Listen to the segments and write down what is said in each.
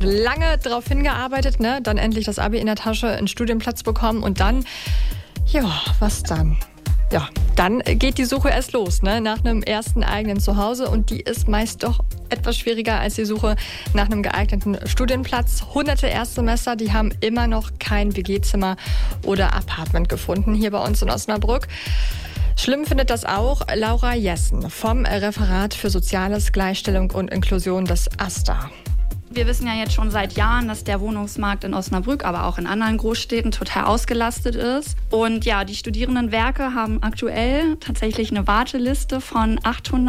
lange darauf hingearbeitet, ne? Dann endlich das Abi in der Tasche, einen Studienplatz bekommen und dann, ja, was dann? Ja, dann geht die Suche erst los, ne? Nach einem ersten eigenen Zuhause, und die ist meist doch etwas schwieriger als die Suche nach einem geeigneten Studienplatz. Hunderte Erstsemester, die haben immer noch kein WG-Zimmer oder Apartment gefunden hier bei uns in Osnabrück. Schlimm findet das auch Laura Jessen vom Referat für Soziales, Gleichstellung und Inklusion des AStA. Wir wissen ja jetzt schon seit Jahren, dass der Wohnungsmarkt in Osnabrück, aber auch in anderen Großstädten total ausgelastet ist. Und ja, die Studierendenwerke haben aktuell tatsächlich eine Warteliste von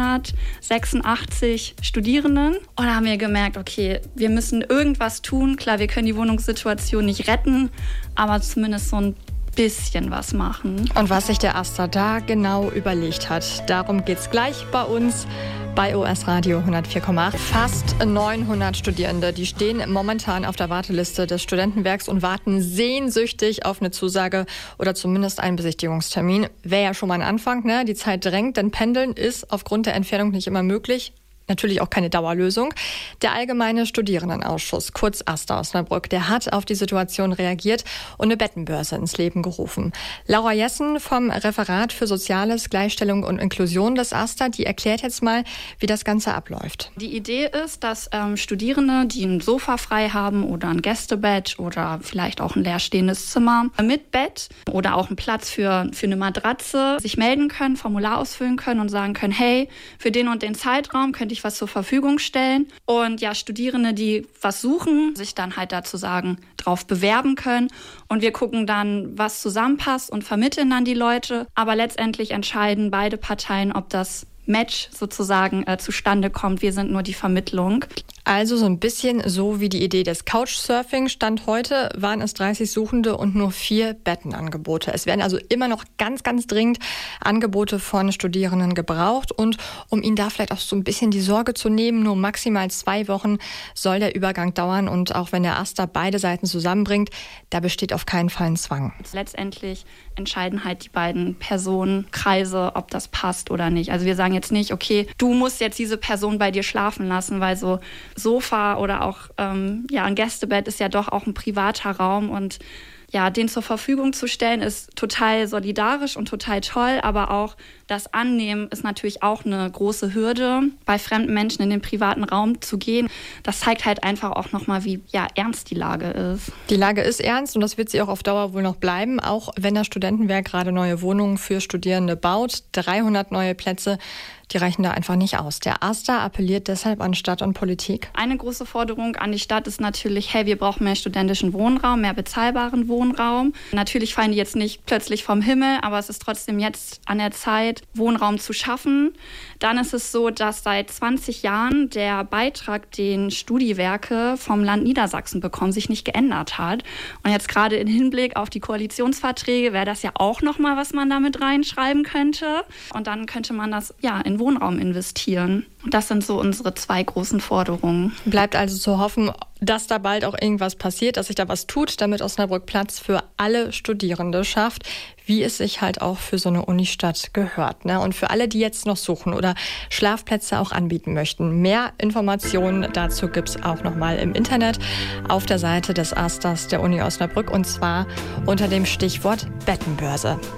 886 Studierenden. Und da haben wir gemerkt, okay, wir müssen irgendwas tun. Klar, wir können die Wohnungssituation nicht retten, aber zumindest so ein bisschen was machen. Und was sich der AStA da genau überlegt hat, darum geht's gleich bei uns bei OS Radio 104,8. Fast 900 Studierende, die stehen momentan auf der Warteliste des Studentenwerks und warten sehnsüchtig auf eine Zusage oder zumindest einen Besichtigungstermin. Wäre ja schon mal ein Anfang, ne? Die Zeit drängt, denn Pendeln ist aufgrund der Entfernung nicht immer möglich. Natürlich auch keine Dauerlösung. Der Allgemeine Studierendenausschuss, kurz AStA Osnabrück, der hat auf die Situation reagiert und eine Bettenbörse ins Leben gerufen. Laura Jessen vom Referat für Soziales, Gleichstellung und Inklusion des AStA, die erklärt jetzt mal, wie das Ganze abläuft. Die Idee ist, dass Studierende, die ein Sofa frei haben oder ein Gästebett oder vielleicht auch ein leerstehendes Zimmer mit Bett oder auch einen Platz für eine Matratze, sich melden können, Formular ausfüllen können und sagen können, hey, für den und den Zeitraum könnte ich was zur Verfügung stellen. Und ja, Studierende, die was suchen, sich dann halt dazu sagen, drauf bewerben können. Und wir gucken dann, was zusammenpasst und vermitteln dann die Leute. Aber letztendlich entscheiden beide Parteien, ob das Match sozusagen zustande kommt. Wir sind nur die Vermittlung. Also so ein bisschen so wie die Idee des Couchsurfing. Stand heute waren es 30 Suchende und nur 4 Bettenangebote. Es werden also immer noch ganz, ganz dringend Angebote von Studierenden gebraucht. Und um ihnen da vielleicht auch so ein bisschen die Sorge zu nehmen, nur maximal 2 Wochen soll der Übergang dauern. Und auch wenn der AStA beide Seiten zusammenbringt, da besteht auf keinen Fall ein Zwang. Letztendlich entscheiden halt die beiden Personenkreise, ob das passt oder nicht. Also wir sagen jetzt nicht, okay, du musst jetzt diese Person bei dir schlafen lassen, weil so Sofa oder auch ein Gästebett ist ja doch auch ein privater Raum, und ja, den zur Verfügung zu stellen ist total solidarisch und total toll, aber auch das Annehmen ist natürlich auch eine große Hürde, bei fremden Menschen in den privaten Raum zu gehen. Das zeigt halt einfach auch nochmal, wie ernst die Lage ist. Die Lage ist ernst und das wird sie auch auf Dauer wohl noch bleiben, auch wenn das Studentenwerk gerade neue Wohnungen für Studierende baut. 300 neue Plätze, die reichen da einfach nicht aus. Der AStA appelliert deshalb an Stadt und Politik. Eine große Forderung an die Stadt ist natürlich, hey, wir brauchen mehr studentischen Wohnraum, mehr bezahlbaren Wohnraum. Natürlich fallen die jetzt nicht plötzlich vom Himmel, aber es ist trotzdem jetzt an der Zeit, Wohnraum zu schaffen. Dann ist es so, dass seit 20 Jahren der Beitrag, den Studiwerke vom Land Niedersachsen bekommen, sich nicht geändert hat. Und jetzt gerade im Hinblick auf die Koalitionsverträge wäre das ja auch nochmal, was man da mit reinschreiben könnte. Und dann könnte man das in Wohnraum investieren. Und das sind so unsere 2 großen Forderungen. Bleibt also zu hoffen, dass da bald auch irgendwas passiert, dass sich da was tut, damit Osnabrück Platz für alle Studierende schafft, wie es sich halt auch für so eine Unistadt gehört, ne? Und für alle, die jetzt noch suchen oder Schlafplätze auch anbieten möchten. Mehr Informationen dazu gibt's auch nochmal im Internet auf der Seite des AStAs der Uni Osnabrück, und zwar unter dem Stichwort Bettenbörse.